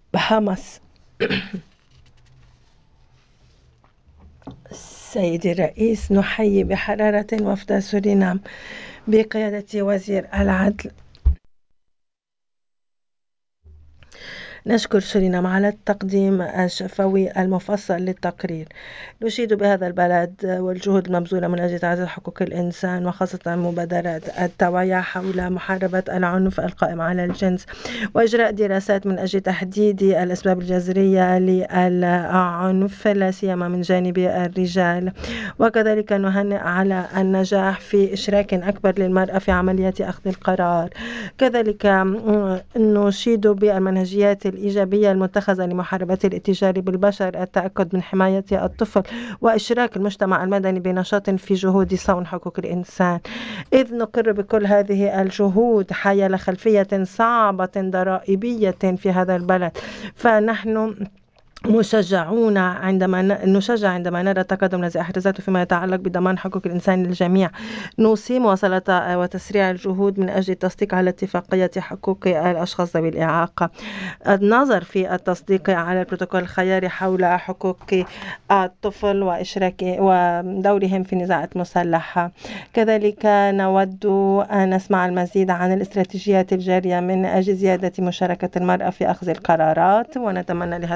بهاماس. سيدي الرئيس، نحيي بحرارة وفد سورينام بقيادة وزير العدل. نشكر سورينام على التقديم الشفوي المفصل للتقرير. نشيد بهذا البلد والجهود المبذولة من أجل تعزيز حقوق الإنسان، وخاصة مبادرات التوعية حول محاربة العنف القائم على الجنس، وإجراء دراسات من أجل تحديد الأسباب الجذرية للعنف لا سيما من جانب الرجال. وكذلك نهنئ على النجاح في إشراك أكبر للمرأة في عمليات أخذ القرار. كذلك نشيد بالمنهجيات الإيجابية المتخذة لمحاربة الاتجار بالبشر، التأكد من حماية الطفل، وإشراك المجتمع المدني بنشاط في جهود صون حقوق الإنسان، إذ نقر بكل هذه الجهود حيال خلفية صعبة ضرائبية في هذا البلد. فنحن نشجع عندما نرى التقدم الذي أحرزته فيما يتعلق بضمان حقوق الإنسان للجميع. نوصي مواصلة وتسريع الجهود من أجل التصديق على اتفاقية حقوق الأشخاص ذوي الإعاقة، النظر في التصديق على البروتوكول الخياري حول حقوق الطفل وإشراك ودورهم في نزاعات مسلحة. كذلك نود أن نسمع المزيد عن الاستراتيجيات الجارية من أجل زيادة مشاركة المرأة في أخذ القرارات، ونتمنى لهذا